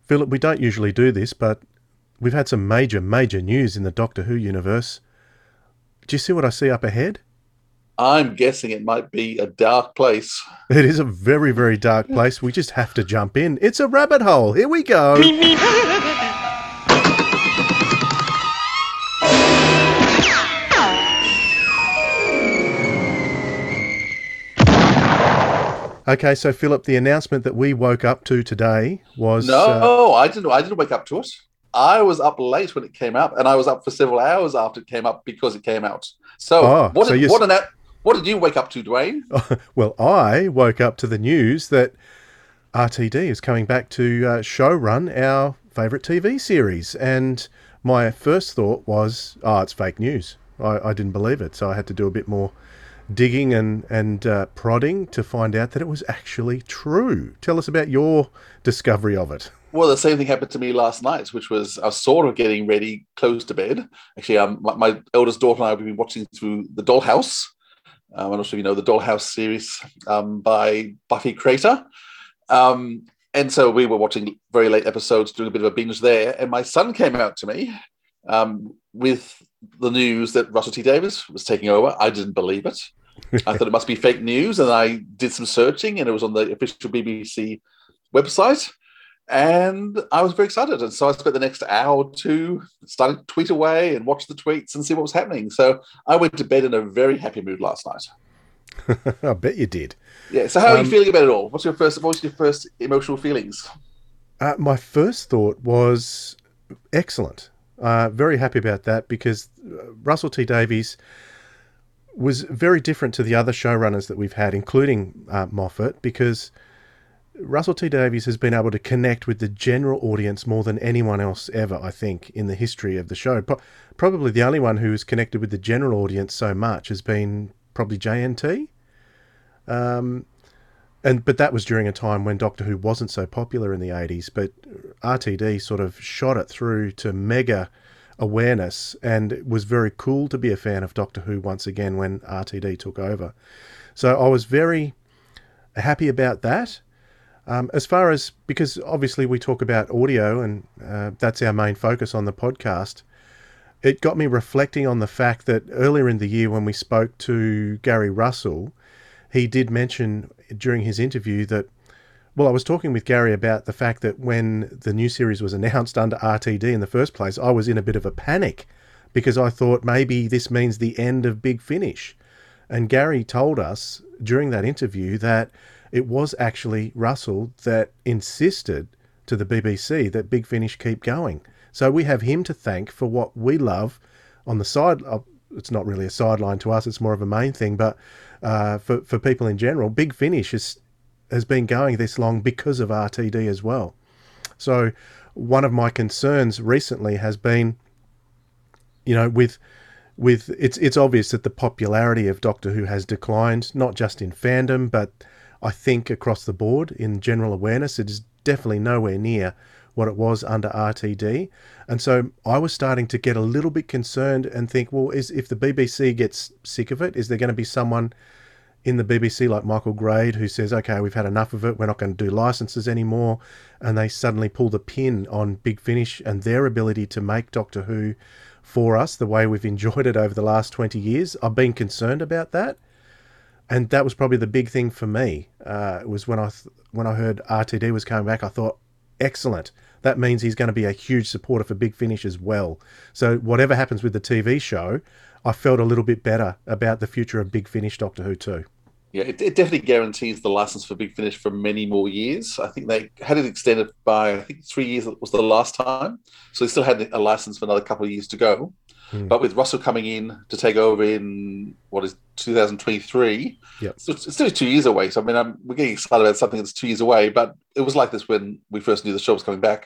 Philip, we don't usually do this, but we've had some major, major news in the Doctor Who universe. Do you see what I see up ahead? I'm guessing it might be a dark place. It is a very, very dark place. We just have to jump in. It's a rabbit hole. Here we go. Meep, meep. Okay, so Philip, the announcement that we woke up to today was No, I didn't. I didn't wake up to it. I was up late when it came out, and I was up for several hours after it came up because it came out. So, oh, so you what did you wake up to, Dwayne? well, I woke up to the news that RTD is coming back to showrun our favourite TV series, and my first thought was, oh, it's fake news. I didn't believe it, so I had to do a bit more digging and prodding to find out that it was actually true. Tell us about your discovery of it. Well, the same thing happened to me last night, which was I was sort of getting ready, close to bed. Actually, my eldest daughter and I have been watching through The Dollhouse. I'm not sure if you know the Dollhouse series by Buffy Crater. And so we were watching very late episodes, doing a bit of a binge there. And my son came out to me with the news that Russell T Davies was taking over. I didn't believe it. I thought it must be fake news. And I did some searching, and it was on the official BBC website. And I was very excited. And so I spent the next hour or two starting to tweet away and watch the tweets and see what was happening. So I went to bed in a very happy mood last night. I bet you did. Yeah. So how are you feeling about it all? What was your first emotional feelings? My first thought was excellent. Very happy about that because Russell T Davies was very different to the other showrunners that we've had, including Moffat, because Russell T Davies has been able to connect with the general audience more than anyone else ever, I think, in the history of the show. Probably the only one who has connected with the general audience so much has been probably JNT. But that was during a time when Doctor Who wasn't so popular in the 80s, but RTD sort of shot it through to mega awareness, and it was very cool to be a fan of Doctor Who once again when RTD took over. So I was very happy about that. As far as, because obviously we talk about audio and that's our main focus on the podcast, it got me reflecting on the fact that earlier in the year when we spoke to Gary Russell, he did mention during his interview that, well, I was talking with Gary about the fact that when the new series was announced under RTD in the first place, I was in a bit of a panic because I thought maybe this means the end of Big Finish. And Gary told us during that interview that it was actually Russell that insisted to the BBC that Big Finish keep going. So we have him to thank for what we love on the side. It's not really a sideline to us, it's more of a main thing, but for people in general, Big Finish has been going this long because of RTD as well. So one of my concerns recently has been, with it's obvious that the popularity of Doctor Who has declined, not just in fandom, but I think across the board in general awareness. It is definitely nowhere near what it was under RTD. And so I was starting to get a little bit concerned and think, well, if the BBC gets sick of it, is there going to be someone in the BBC like Michael Grade who says, okay, we've had enough of it, we're not going to do licenses anymore, and they suddenly pull the pin on Big Finish and their ability to make Doctor Who for us the way we've enjoyed it over the last 20 years. I've been concerned about that. And that was probably the big thing for me. It was when I heard RTD was coming back, I thought, excellent. That means he's going to be a huge supporter for Big Finish as well. So whatever happens with the TV show, I felt a little bit better about the future of Big Finish Doctor Who too. Yeah, it definitely guarantees the license for Big Finish for many more years. I think they had it extended by, I think, 3 years was the last time. So they still had a license for another couple of years to go. But with Russell coming in to take over in, what is 2023, Yep. so it's still 2 years away. So, I mean, we're getting excited about something that's 2 years away, but it was like this when we first knew the show was coming back.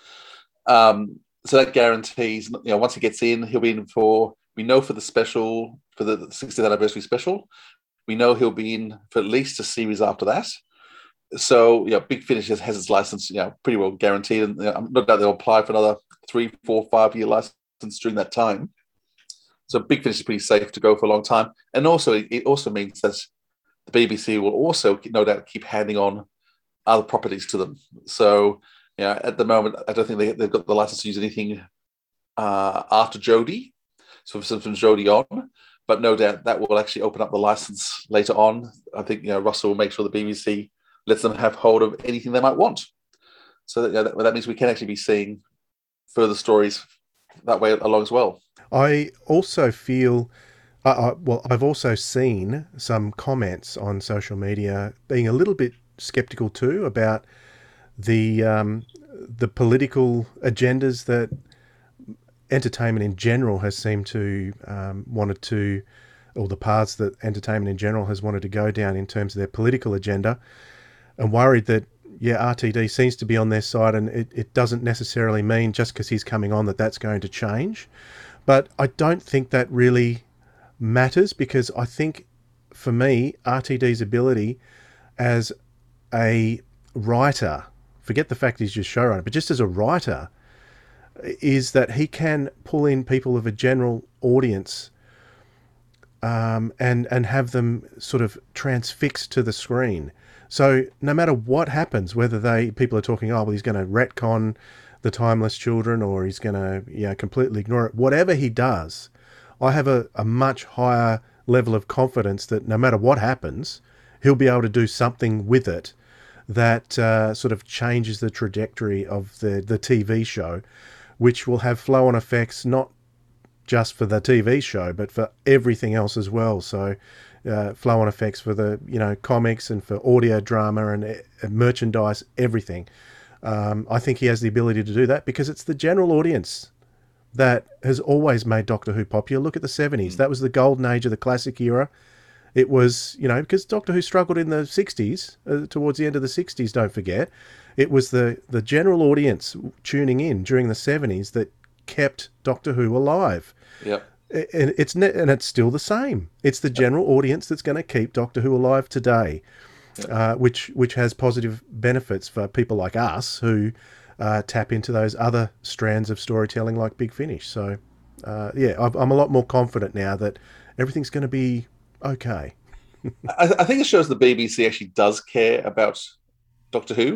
So that guarantees, once he gets in, he'll be in we know for the special, for the 60th anniversary special, we know he'll be in for at least a series after that. So, Big Finish has its license, pretty well guaranteed. And I'm no doubt they'll apply for another 3, 4, 5 year license during that time. So Big Finish is pretty safe to go for a long time. And also, it also means that the BBC will also, no doubt, keep handing on other properties to them. So Yeah, at the moment, I don't think they've got the license to use anything after Jodie. So for from Jodie on, but no doubt that will actually open up the license later on. I think Russell will make sure the BBC lets them have hold of anything they might want. So that means we can actually be seeing further stories that way along as well. I also feel, well, I've also seen some comments on social media being a little bit skeptical too about the political agendas that entertainment in general has seemed to wanted to, or the paths that entertainment in general has wanted to go down in terms of their political agenda, and worried that RTD seems to be on their side, and it doesn't necessarily mean just because he's coming on that that's going to change. But I don't think that really matters, because I think for me, RTD's ability as a writer, forget the fact he's just showrunner, but just as a writer, is that he can pull in people of a general audience, and have them sort of transfixed to the screen. So no matter what happens, whether people are talking, oh well, he's going to retcon the Timeless Children, or he's going to completely ignore it, whatever he does, I have a much higher level of confidence that no matter what happens, he'll be able to do something with it that sort of changes the trajectory of the TV show, which will have flow-on effects not just for the TV show, but for everything else as well. So flow-on effects for the comics and for audio drama and merchandise, everything. I think he has the ability to do that because it's the general audience that has always made Doctor Who popular. Look at the 70s. That was the golden age of the classic era. It was, because Doctor Who struggled in the 60s, towards the end of the 60s, don't forget. It was the general audience tuning in during the 70s that kept Doctor Who alive. Yep. And it's still the same. It's the general audience that's going to keep Doctor Who alive today, which has positive benefits for people like us who tap into those other strands of storytelling like Big Finish. So, I'm a lot more confident now that everything's going to be okay. I think it shows the BBC actually does care about Doctor Who.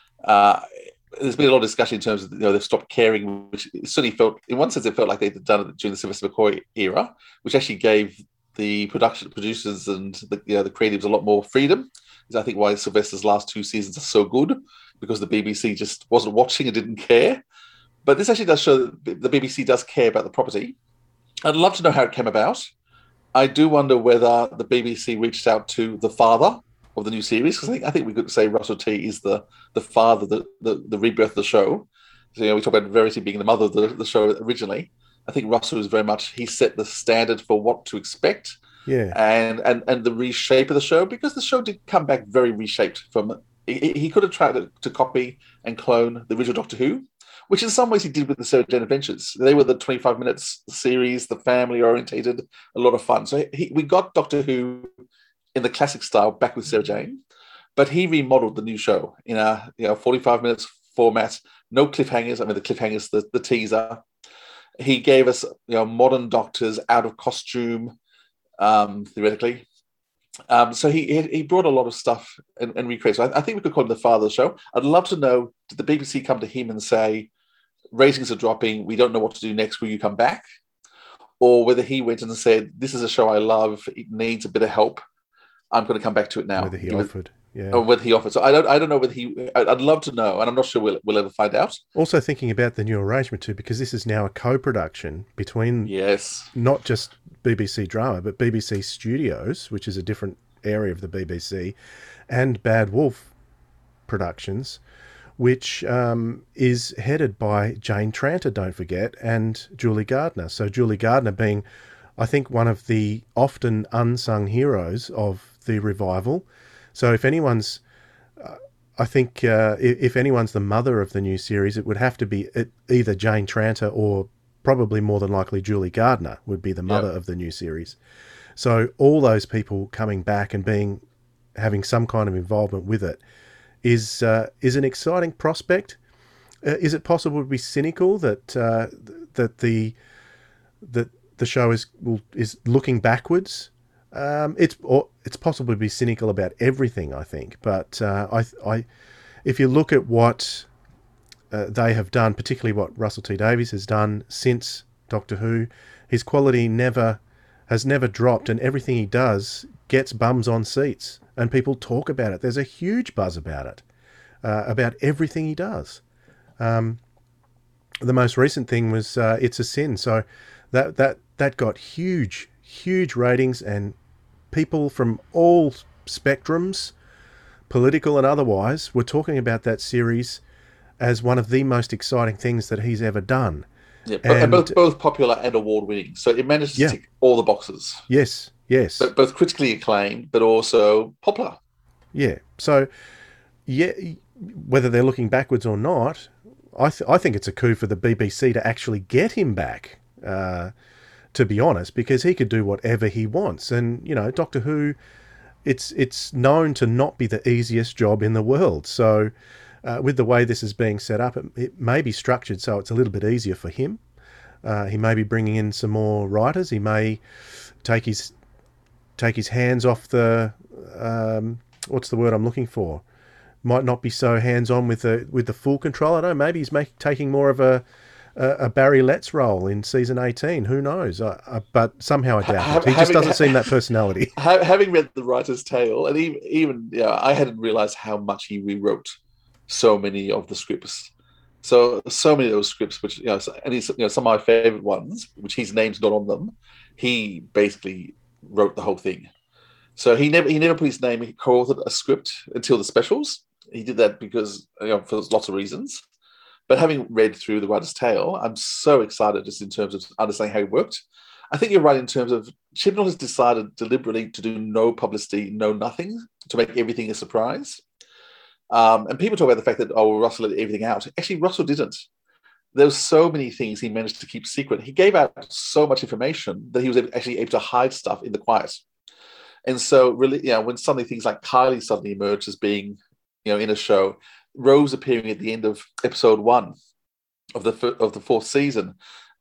There's been a lot of discussion in terms of they've stopped caring, which certainly felt, in one sense, it felt like they'd done it during the Sylvester McCoy era, which actually gave the producers and the creatives a lot more freedom. Is I think why Sylvester's last 2 seasons are so good, because the BBC just wasn't watching and didn't care. But this actually does show that the BBC does care about the property. I'd love to know how it came about. I do wonder whether the BBC reached out to the father of the new series, because I think we could say Russell T is the father, the rebirth of the show. So, we talk about Verity being the mother of the show originally. I think Russell is very much, he set the standard for what to expect. Yeah. And the reshape of the show, because the show did come back very reshaped from, he could have tried to copy and clone the original Doctor Who, which in some ways he did with the Sarah Jane Adventures. They were the 25 minutes series, the family orientated, a lot of fun. So we got Doctor Who in the classic style back with Sarah Jane, but he remodeled the new show in a 45 minutes format, no cliffhangers. I mean, the cliffhangers, the teaser. He gave us modern doctors out of costume, theoretically. So he brought a lot of stuff and recreated. So I think we could call him the father of the show. I'd love to know, did the BBC come to him and say, ratings are dropping, we don't know what to do next, will you come back? Or whether he went and said, this is a show I love, it needs a bit of help, I'm going to come back to it now. Whether he offered. Yeah. Or whether he offered. So I don't know whether I'd love to know, and I'm not sure we'll ever find out. Also thinking about the new arrangement too, because this is now a co-production between not just BBC Drama, but BBC Studios, which is a different area of the BBC, and Bad Wolf Productions, which is headed by Jane Tranter, don't forget, and Julie Gardner. So Julie Gardner being, I think, one of the often unsung heroes of the revival. So if anyone's, if anyone's the mother of the new series, it would have to be either Jane Tranter or probably more than likely Julie Gardner would be the mother of the new series. So all those people coming back and having some kind of involvement with it is an exciting prospect. Is it possible to be cynical that the show is looking backwards? It's possible to be cynical about everything, I think. But if you look at what they have done, particularly what Russell T Davies has done since Doctor Who. His quality has never dropped, and everything he does gets bums on seats, and people talk about it. There's a huge buzz about it, about everything he does. The most recent thing was It's a Sin, so that got huge ratings, and people from all spectrums, political and otherwise, were talking about that series as one of the most exciting things that he's ever done. Yeah, and both popular and award winning. So it managed to tick all the boxes. Yes. But both critically acclaimed, but also popular. Yeah. So, whether they're looking backwards or not, I think it's a coup for the BBC to actually get him back, to be honest, because he could do whatever he wants. And, Doctor Who, it's known to not be the easiest job in the world. So, with the way this is being set up, it may be structured so it's a little bit easier for him. He may be bringing in some more writers. He may take his hands off the what's the word I'm looking for? Might not be so hands-on with the full control. I don't know. Maybe he's taking more of a Barry Letts role in season 18. Who knows? But somehow I doubt it. He just doesn't seem that personality. Having read The Writer's Tale, and even I hadn't realised how much he rewrote so many of the scripts. So many of those scripts, which and some of my favourite ones, which his name's not on them, he basically wrote the whole thing. So he never put his name. He co-authored a script until the specials. He did that because for lots of reasons. But having read through The Writer's Tale, I'm so excited just in terms of understanding how it worked. I think you're right in terms of Chibnall has decided deliberately to do no publicity, no nothing, to make everything a surprise. And people talk about the fact that, Russell let everything out. Actually, Russell didn't. There were so many things he managed to keep secret. He gave out so much information that he was actually able to hide stuff in the quiet. And so, really, when suddenly things like Kylie suddenly emerged as being, in a show, Rose appearing at the end of episode 1 of the fourth season,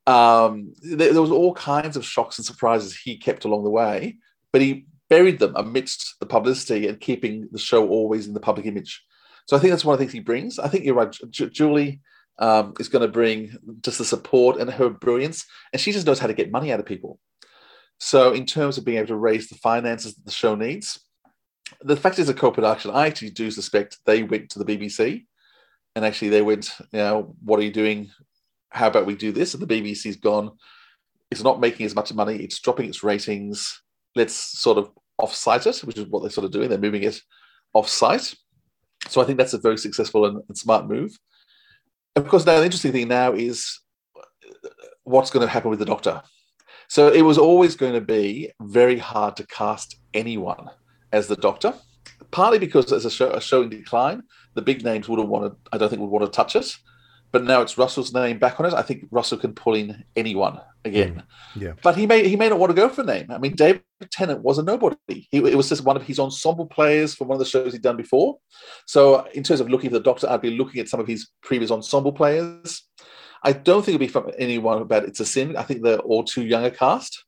there was all kinds of shocks and surprises he kept along the way, but he buried them amidst the publicity and keeping the show always in the public image. So I think that's one of the things he brings. I think you're right. Julie is going to bring just the support and her brilliance, and she just knows how to get money out of people. So in terms of being able to raise the finances that the show needs, the fact is a co-production. I actually do suspect they went to the BBC and actually they went, what are you doing? How about we do this? And the BBC's gone, it's not making as much money. It's dropping its ratings. Let's sort of off-site it, which is what they're sort of doing. They're moving it off-site. So I think that's a very successful and smart move. Of course, now the interesting thing now is what's going to happen with the Doctor. So it was always going to be very hard to cast anyone as the Doctor, partly because as a show in decline, the big names I don't think would want to touch it. But now it's Russell's name back on it. I think Russell can pull in anyone again. Yeah. But he may not want to go for a name. I mean, David Tennant was a nobody. It was just one of his ensemble players from one of the shows he'd done before. So in terms of looking at the Doctor, I'd be looking at some of his previous ensemble players. I don't think it'll be from anyone about It's a Sin. I think they're all too young a cast.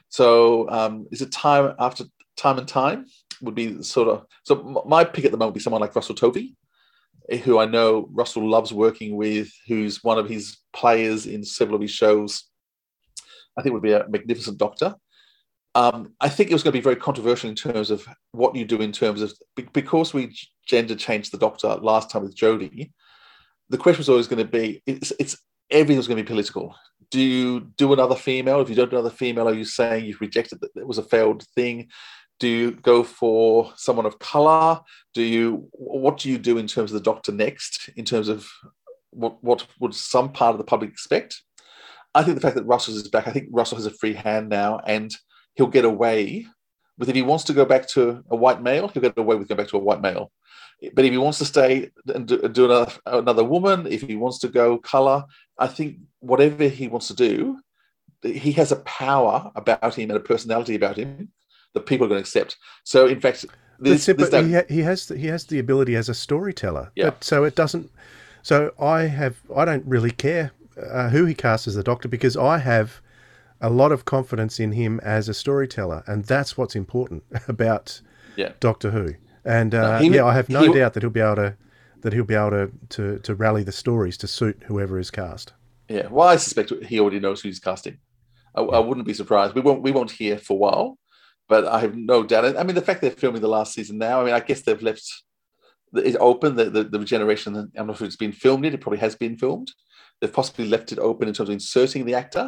So is it Time After Time and Time would be sort of... So my pick at the moment would be someone like Russell Tovey, who I know Russell loves working with, who's one of his players in several of his shows. I think would be a magnificent Doctor. I think it was going to be very controversial in terms of what you do in terms of... Because we gender changed the Doctor last time with Jodie, the question was always going to be, everything was going to be political. Do you do another female? If you don't do another female, are you saying you've rejected that it was a failed thing? Do you go for someone of colour? What do you do in terms of the Doctor next, in terms of what would some part of the public expect? I think the fact that Russell is back, I think Russell has a free hand now, and he'll get away with, if he wants to go back to a white male, he'll get away with going back to a white male. But if he wants to stay and do another woman, if he wants to go colour, I think whatever he wants to do, he has a power about him and a personality about him that people are going to accept. So, in fact, he has the ability as a storyteller. Yeah. But so it doesn't. So I don't really care who he casts as the Doctor, because I have a lot of confidence in him as a storyteller, and that's what's important about Doctor Who. And I have no doubt that that he'll be able to rally the stories to suit whoever is cast. Yeah, well, I suspect he already knows who he's casting. I Yeah. wouldn't be surprised. We won't hear for a while, but I have no doubt. I mean, the fact they're filming the last season now. I mean, I guess they've left it open. The regeneration. I'm not sure it's been filmed yet. It probably has been filmed. They've possibly left it open in terms of inserting the actor.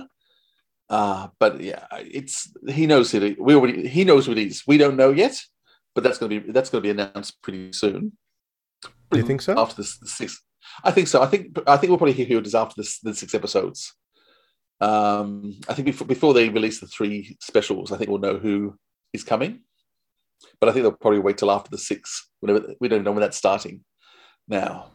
But yeah, he knows it. He knows who it is. We don't know yet, but that's going to be announced pretty soon. Do you think so? After the sixth, I think so. I think we'll probably hear who it is after the 6 episodes. I think before they release the 3 specials, I think we'll know who is coming. But I think they'll probably wait till after the 6. Whenever, we don't know when that's starting now.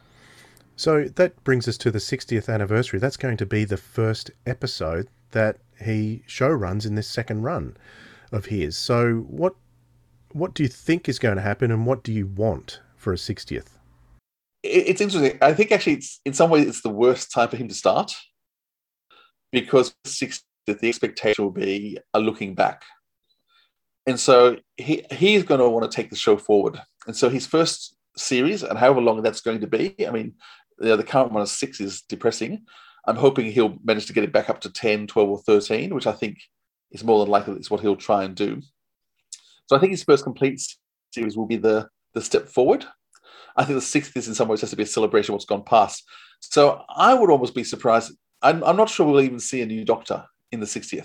So that brings us to the 60th anniversary. That's going to be the first episode that he show runs in this second run of his. So what do you think is going to happen, and what do you want for a 60th? It's interesting. I think actually it's in some ways it's the worst time for him to start, because 60th, the expectation will be a looking back. And so he's going to want to take the show forward. And so his first series, and however long that's going to be, I mean, the current one of 6 is depressing. I'm hoping he'll manage to get it back up to 10, 12, or 13, which I think is more than likely is what he'll try and do. So I think his first complete series will be the step forward. I think the 6th is in some ways has to be a celebration of what's gone past. So I would almost be surprised. I'm not sure we'll even see a new Doctor in the 60th.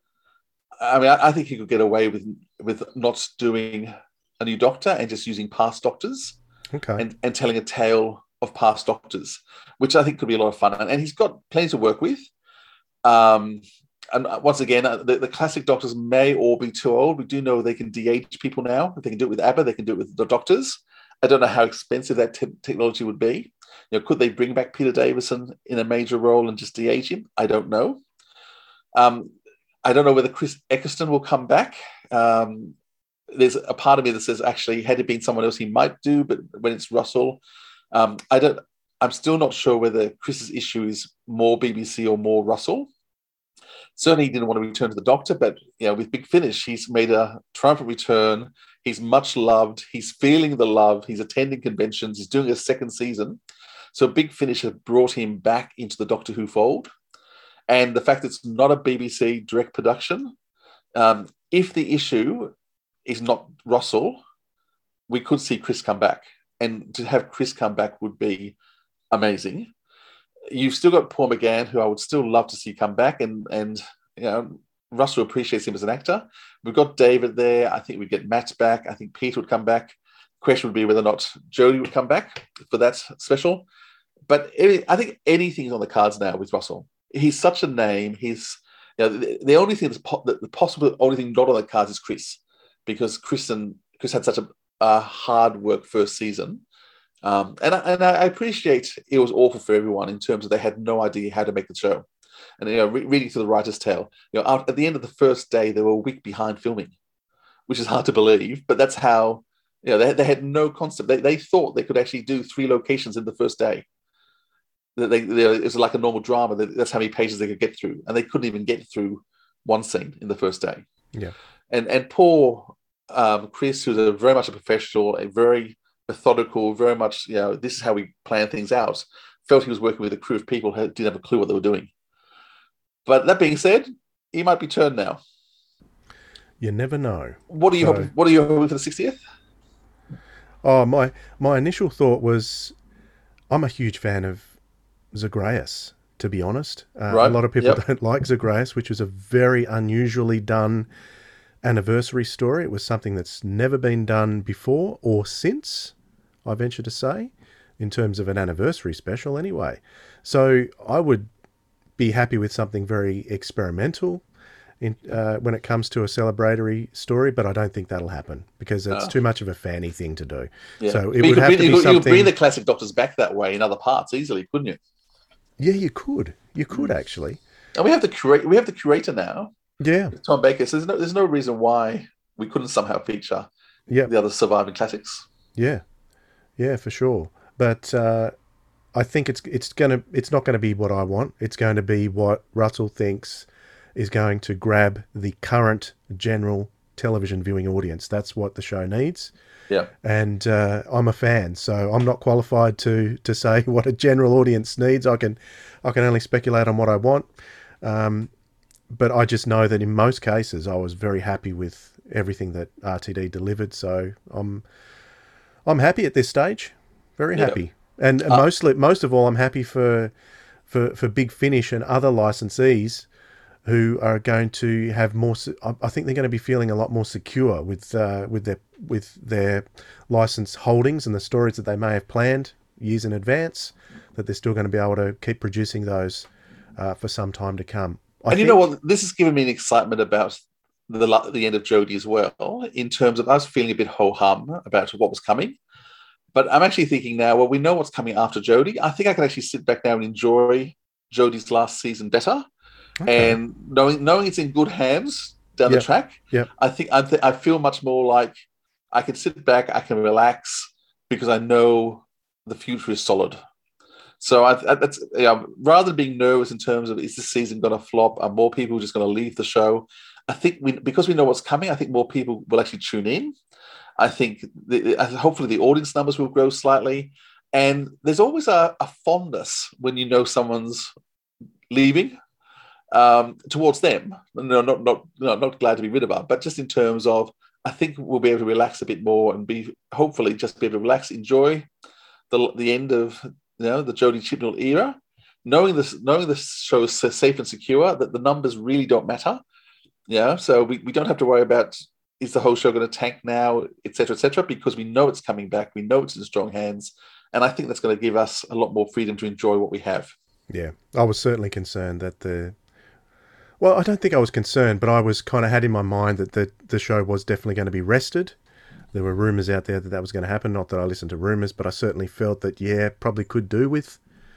I mean, I think he could get away with not doing a new Doctor and just using past Doctors, Okay. and telling a tale of past Doctors, which I think could be a lot of fun. And he's got plenty to work with. And once again, the classic Doctors may all be too old. We do know they can de-age people now. If they can do it with ABBA, they can do it with the Doctors. I don't know how expensive that technology would be. Could they bring back Peter Davison in a major role and just de-age him? I don't know. I don't know whether Chris Eccleston will come back. There's a part of me that says, actually, had it been someone else, he might do, but when it's Russell, I'm still not sure whether Chris's issue is more BBC or more Russell. Certainly, he didn't want to return to the Doctor, but with Big Finish, he's made a triumphant return. He's much loved. He's feeling the love. He's attending conventions. He's doing a second season. So Big Finish has brought him back into the Doctor Who fold. And the fact that it's not a BBC direct production, if the issue is not Russell, we could see Chris come back. And to have Chris come back would be amazing. You've still got Paul McGann, who I would still love to see come back, and Russell appreciates him as an actor. We've got David there. I think we'd get Matt back. I think Pete would come back. The question would be whether or not Jodie would come back for that special. But I think anything's on the cards now with Russell. He's such a name. He's the only thing the possible only thing not on the cards is Chris, because Chris had such a hard work first season. And I appreciate it was awful for everyone in terms of they had no idea how to make the show. And reading through the writer's tale, at the end of the first day, they were a week behind filming, which is hard to believe. But that's how they had no concept. They thought they could actually do 3 locations in the first day. It was like a normal drama. That's how many pages they could get through, and they couldn't even get through one scene in the first day. Yeah, and poor Chris, who's very much a professional, a very methodical, very much this is how we plan things out, felt he was working with a crew of people who didn't have a clue what they were doing. But that being said, he might be turned now. You never know. What are you hoping? What are you hoping for the 60th? Oh, my initial thought was, I'm a huge fan of Zagreus, to be honest. Right. A lot of people don't like Zagreus, which was a very unusually done anniversary story. It was something that's never been done before or since, I venture to say, in terms of an anniversary special anyway. So I would be happy with something very experimental when it comes to a celebratory story, but I don't think that'll happen because it's too much of a fanny thing to do. Yeah. So it would have to be something... You could bring the classic Doctors back that way in other parts easily, couldn't you? Yeah, you could. You could actually. And we have the curator now. Yeah, Tom Baker. So there's no reason why we couldn't somehow feature the other surviving classics. Yeah, for sure. But I think it's not going to be what I want. It's going to be what Russell thinks is going to grab the current general television viewing audience. That's what the show needs. Yeah. And I'm a fan, so I'm not qualified to say what a general audience needs. I can only speculate on what I want. But I just know that in most cases, I was very happy with everything that RTD delivered. So I'm happy at this stage, very happy, and most of all, I'm happy for Big Finish and other licensees who are going to have more. I think they're going to be feeling a lot more secure with their license holdings and the stories that they may have planned years in advance. That they're still going to be able to keep producing those for some time to come. You know what? This has given me an excitement about the end of Jodie as well, in terms of I was feeling a bit ho-hum about what was coming. But I'm actually thinking now, well, we know what's coming after Jodie. I think I can actually sit back now and enjoy Jodie's last season better. Okay. And knowing it's in good hands down the track, I feel much more like I can sit back, I can relax, because I know the future is solid. So that's rather than being nervous in terms of is this season going to flop? Are more people just going to leave the show? I think because we know what's coming, I think more people will actually tune in. I think hopefully the audience numbers will grow slightly. And there's always a fondness when you know someone's leaving towards them. No, not glad to be rid of them, but just in terms of, I think we'll be able to relax a bit more and hopefully just be able to relax, enjoy the end of the Jodie Chibnall era, knowing the show is safe and secure, that the numbers really don't matter. So we don't have to worry about, is the whole show going to tank now, et cetera, because we know it's coming back. We know it's in strong hands. And I think that's going to give us a lot more freedom to enjoy what we have. Yeah, I was certainly concerned that well, I don't think I was concerned, but I was kind of had in my mind that the show was definitely going to be rested. There were rumours out there that was going to happen. Not that I listened to rumours, but I certainly felt that, probably could do with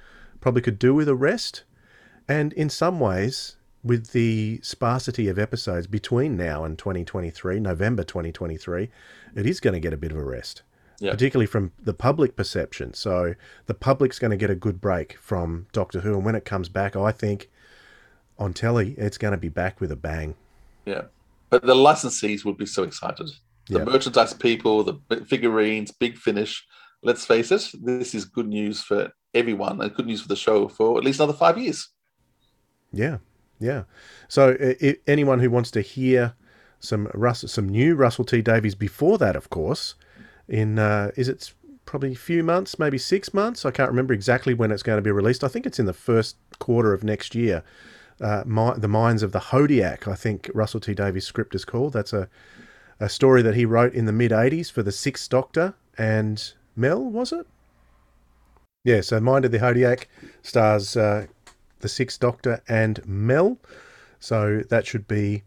a rest. And in some ways, with the sparsity of episodes between now and 2023, November 2023, it is going to get a bit of a rest, particularly from the public perception. So the public's going to get a good break from Doctor Who. And when it comes back, I think on telly, it's going to be back with a bang. Yeah. But the licensees would be so excited. The merchandise people, the figurines, Big Finish. Let's face it, this is good news for everyone and good news for the show for at least another 5 years. Yeah. So anyone who wants to hear some new Russell T Davies before that, of course, in is it probably a few months, maybe 6 months? I can't remember exactly when it's going to be released. I think it's in the first quarter of next year. The Minds of the Hodiak, I think Russell T Davies' script is called. That's a story that he wrote in the mid-'80s for the Sixth Doctor and Mel, was it? Yeah, so Mind of the Hodiak stars the Sixth Doctor and Mel. So that should be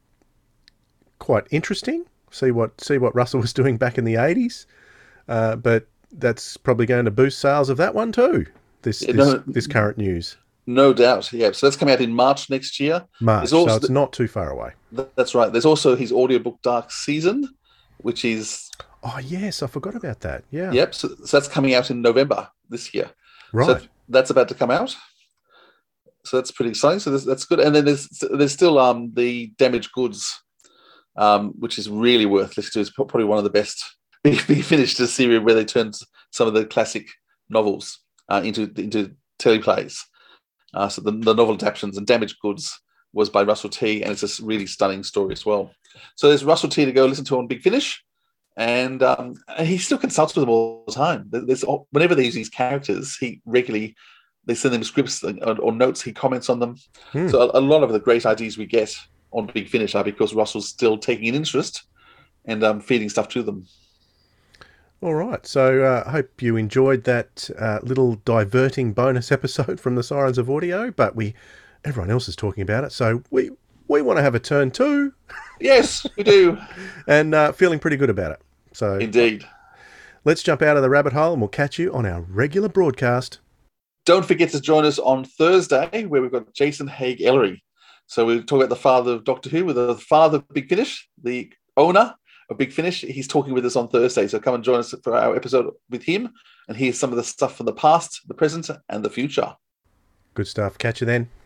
quite interesting. See what Russell was doing back in the 80s. But that's probably going to boost sales of that one too, this current news. No doubt, yeah. So that's coming out in March next year. So it's not too far away. That's right. There's also his audiobook Dark Season, which is... Oh, yes, I forgot about that, yeah. Yep, so that's coming out in November this year. Right. So that's about to come out. So that's pretty exciting. So that's good. And then there's still the Damaged Goods, which is really worth listening to. It's probably one of the best Big Finish series where they turned some of the classic novels into teleplays. So the novel adaptations, and Damaged Goods was by Russell T, and it's a really stunning story as well. So there's Russell T to go listen to on Big Finish, and he still consults with them all the time. Whenever they use these characters, they send them scripts or notes, he comments on them. So a lot of the great ideas we get on Big Finish are because Russell's still taking an interest and feeding stuff to them. All right, so I hope you enjoyed that little diverting bonus episode from the Sirens of Audio, but everyone else is talking about it, so we want to have a turn too. Yes, we do. And feeling pretty good about it. So indeed. Let's jump out of the rabbit hole and we'll catch you on our regular broadcast. Don't forget to join us on Thursday, where we've got Jason Haigh Ellery. So we'll talk about the father of Doctor Who with the father of Big Finish, the owner of Big Finish. He's talking with us on Thursday, so come and join us for our episode with him and hear some of the stuff from the past, the present, and the future. Good stuff. Catch you then.